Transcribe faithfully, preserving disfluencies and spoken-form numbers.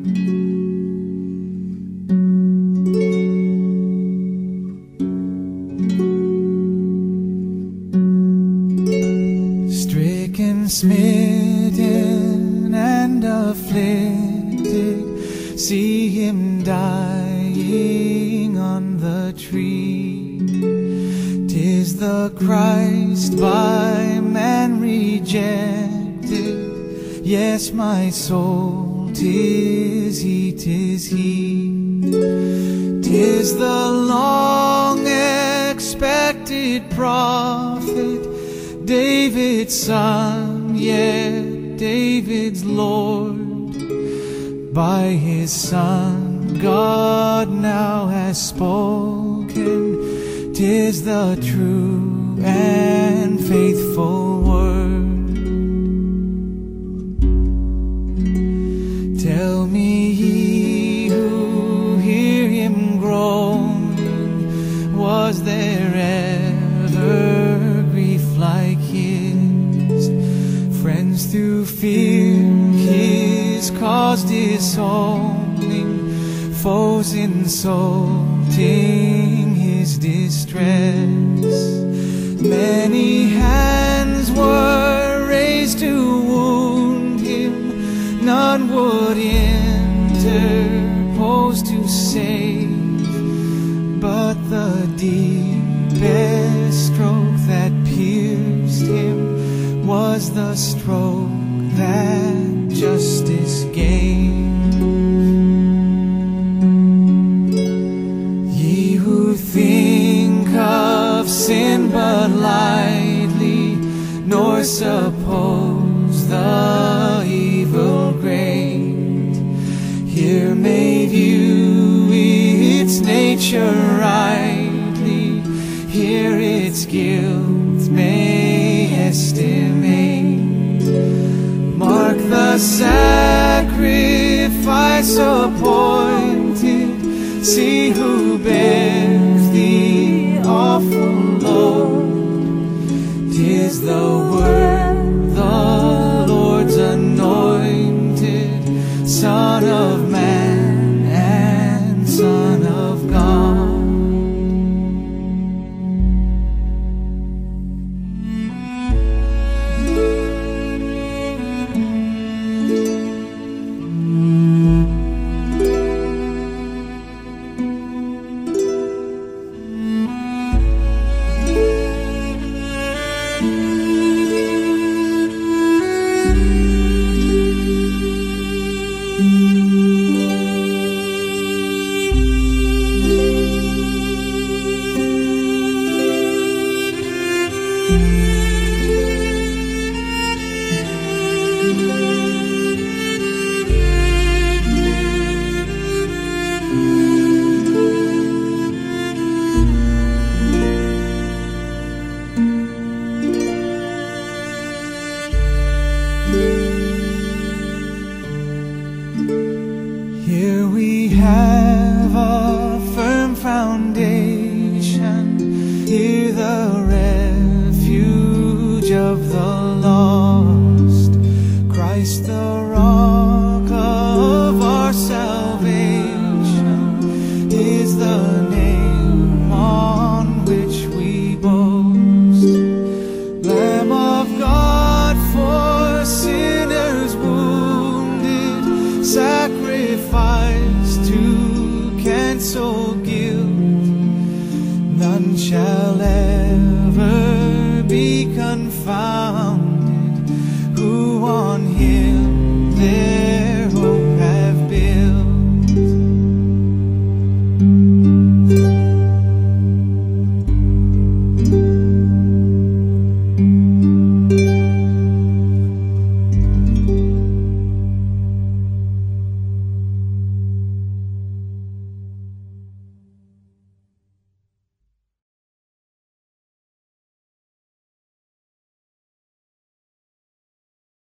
Stricken, smitten, and afflicted, see him dying on the tree. 'Tis the Christ by man rejected. Yes, my soul, 'tis he, 'tis he. 'Tis the long-expected prophet, David's son, yet David's Lord. By his Son, God now has spoken. 'Tis the true and faithful word. Tell me, ye who hear him groaning, was there ever grief like his? Friends through fear his cause disowning, foes insulting his distress. Many hands were raised to wound him, none would interpose to save. But the deepest stroke that pierced him was the stroke that justice gained. Ye who think of sin but lightly, nor suppose the evil great, here may view its nature rightly, here its guilt may estimate. Mark the sacrifice appointed, see who bears the awful load. 'Tis the Word, the Lord's anointed, Son of man and Son of God. Here we have a firm foundation, here the refuge of the lost. Christ the rock of our salvation is the name on which we boast. Lamb of God for sinners wounded, sacrifice to cancel guilt. None shall ever be confounded who on him lives.